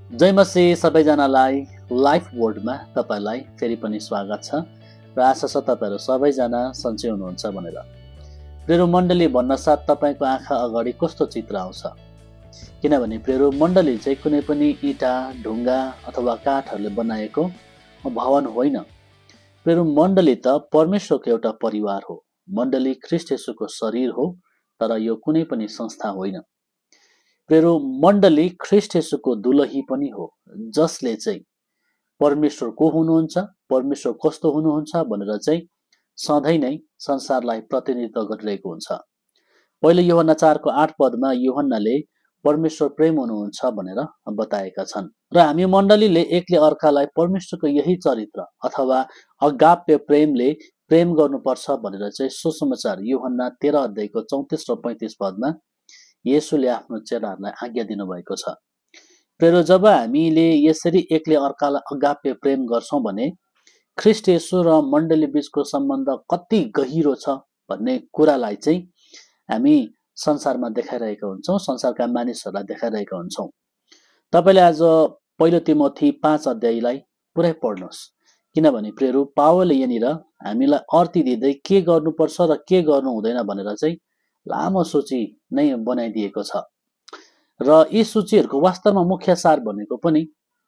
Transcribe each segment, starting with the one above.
जय मसी सबैजनालाई लाइफ वर्ल्डमा तपाईलाई फेरि पनि स्वागत छ र आशा छ तपाईहरु सबैजना सन्चै हुनुहुन्छ भनेर। प्रिय मण्डली भन्न साथ तपाईको आँखा अगाडि कस्तो चित्र आउँछ? किनभने प्रिय मण्डली चाहिँ कुनै पनि इटा, ढुङ्गा अथवा काठहरूले बनाएको भवन होइन। प्रिय मण्डली त परमेश्वरको एउटा परिवार हो। मण्डली ख्रीष्ट येशूको शरीर हो, तर यो कुनै पनि संस्था होइन। प्रिय मण्डली ख्रीष्ट येशूको दुलही पनि हो, जसले चाहिँ परमेश्वर को हुनुहुन्छ, परमेश्वर कस्तो हुनुहुन्छ भनेर चाहिँ सधैँ नै संसारलाई प्रतिनिधित्व गरिरहेको हुन्छ। पहिले यूहन्ना 4को 8 पदमा यूहन्नाले परमेश्वर प्रेम हुनुहुन्छ भनेर बताएका छन् र हामी मण्डलीले एकले अर्कालाई परमेश्वरको यही चरित्र अथवा अगाप्य प्रेमले प्रेम गर्नुपर्छ भनेर चाहिँ सुसमाचार यूहन्ना 13 अध्यायको 34 र 35 पदमा येशूले आफ्नो चेलाहरूलाई आज्ञा दिनुभएको छ। प्रिय जब हामीले यसरी एकले अर्कालाई अगाप्य प्रेम गर्छौं भने ख्रीष्ट येशू र मण्डली बीचको सम्बन्ध कति गहिरो छ भन्ने कुरालाई चाहिँ हामी संसारमा देखाइरहेका हुन्छौं, संसारका मानिसहरूलाई देखाइरहेका हुन्छौं। तपाईले आज पहिलो तिमोथी 5 अध्यायलाई पुरै पढ्नुस्, किनभने प्रिय पावलले यहाँनिर हामीलाई अर्ती दिँदै के गर्नुपर्छ र के गर्नु हुँदैन भनेर चाहिँ लामो सूची नै बनाइदिएको छ र यी सूचीहरूको वास्तवमा मुख्य सार भनेको पनि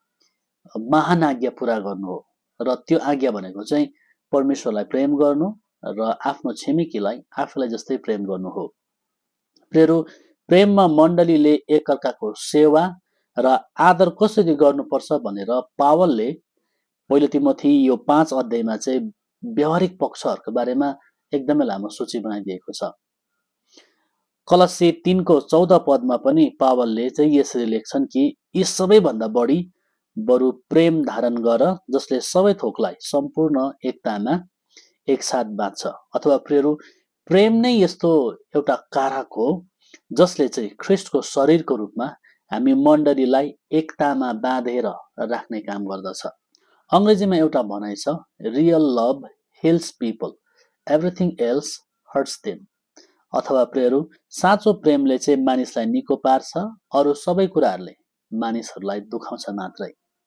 महान आज्ञा पूरा गर्नु हो र त्यो आज्ञा भनेको चाहिँ परमेश्वरलाई प्रेम गर्नु र आफ्नो छिमेकीलाई आफूलाई जस्तै प्रेम गर्नु हो। प्रिय प्रेममा मण्डलीले एकअर्काको सेवा र आदर कसरी गर्नुपर्छ भनेर पावलले पहिलो तिमोथी यो 5 अध्यायमा चाहिँ व्यवहारिक पक्षहरूको बारेमा एकदमै लामो सूची बनाइदिएको छ। कलसी 3को 14 पदमा पनि पावलले चाहिँ यसरी लेख्छन् कि यी सबैभन्दा बढी बरु प्रेम धारण गर, जसले सबै थोकलाई सम्पूर्ण एकतामा एकसाथ बाँध्छ। अथवा प्रिय प्रेम नै यस्तो एउटा कारक हो जसले चाहिँ ख्रीष्टको शरीरको रूपमा हामी मण्डलीलाई एकतामा बाँधेर राख्ने काम गर्दछ। अंग्रेजीमा एउटा भनाइ छ, real love heals people, everything else hurts them. अथवा प्रिय साँचो प्रेमले चाहिँ मानिसलाई निको पार्छ, अरू सबै कुराहरूले मानिसहरूलाई दुखाउँछ मात्रै।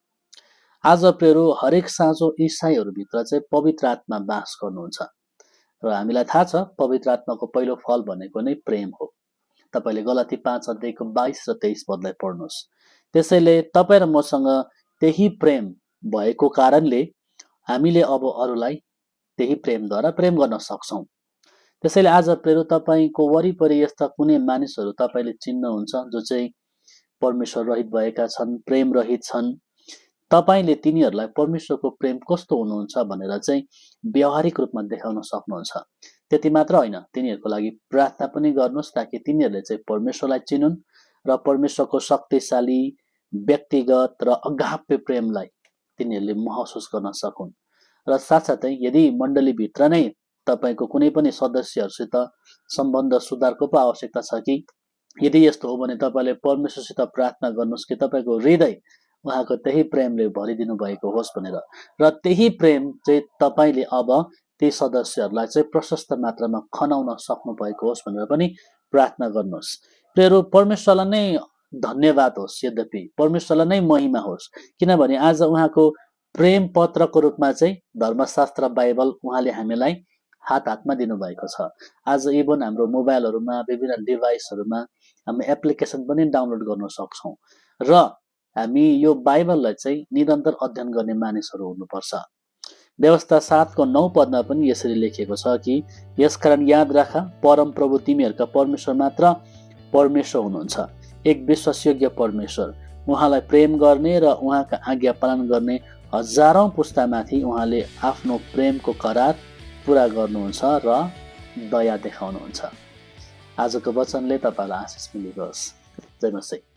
आज प्रिय हरेक साँचो ईसाईहरूभित्र चाहिँ पवित्र आत्मा बास गर्नुहुन्छ र हामीलाई थाहा छ पवित्र आत्माको पहिलो फल भनेको नै प्रेम हो। तपाईले गलाती 5 अध्यायको 22 र 23 पदलाई पढ्नुस्। त्यसैले तपाई र मसँग त्यही प्रेम भएको कारणले हामीले अब अरूलाई त्यही प्रेमद्वारा प्रेम गर्न सक्छौं। त्यसैले आज प्रिय तपाईको वरिपरि यस्ता कुनै मानिसहरू तपाईले चिन्नुहुन्छ जो चाहिँ परमेश्वर रहित भएका छन्, प्रेम रहित छन्। तपाईले तिनीहरूलाई परमेश्वरको प्रेम कस्तो हुनुहुन्छ भनेर चाहिँ व्यवहारिक रूपमा देखाउन सक्नुहुन्छ। त्यति मात्र होइन, तिनीहरूको लागि प्रार्थना पनि गर्नुस् ताकि तिनीहरूले चाहिँ परमेश्वरलाई चिनुन् र परमेश्वरको शक्तिशाली व्यक्तिगत र अगाप्य प्रेमलाई तिनीहरूले महसुस गर्न सकुन्। र साथसाथै यदि मण्डलीभित्र नै तपाईको कुनै पनि सदस्यहरूसित सम्बन्ध सुधारको पो आवश्यकता छ कि यदि यस्तो हो भने तपाईले परमेश्वरसित प्रार्थना गर्नुस् कि तपाईको हृदय उहाँको त्यही प्रेमले भरिदिनु भएको होस् भनेर, र त्यही प्रेम चाहिँ तपाईले अब ती सदस्यहरूलाई चाहिँ प्रशस्त मात्रामा खनाउन सक्नु भएको होस् भनेर पनि प्रार्थना गर्नुस्। प्रिय परमेश्वरलाई नै धन्यवाद होस्, यद्यपि परमेश्वरलाई नै महिमा होस्, किनभने आज उहाँको प्रेम पत्रको रूपमा चाहिँ धर्मशास्त्र बाइबल उहाँले हामीलाई हात हातमा दिनुभएको छ। आज इभन हाम्रो मोबाइलहरूमा विभिन्न डिभाइसहरूमा हामी एप्लिकेसन पनि डाउनलोड गर्न सक्छौं र हामी यो बाइबललाई चाहिँ निरन्तर अध्ययन गर्ने मानिसहरू हुनुपर्छ। व्यवस्था 7को 9 पदमा पनि यसरी लेखिएको छ कि यसकारण याद राख, परम प्रभु तिमीहरूका परमेश्वर मात्र परमेश्वर हुनुहुन्छ, एक विश्वासयोग्य परमेश्वर। उहाँलाई प्रेम गर्ने र उहाँका आज्ञा पालन गर्ने हजारौं पुस्तामाथि उहाँले आफ्नो प्रेमको करार पूरा गर्नुहुन्छ र दया देखाउनुहुन्छ। आजको वचनले तपाईलाई आशिष मिलोस्। जय मसीह।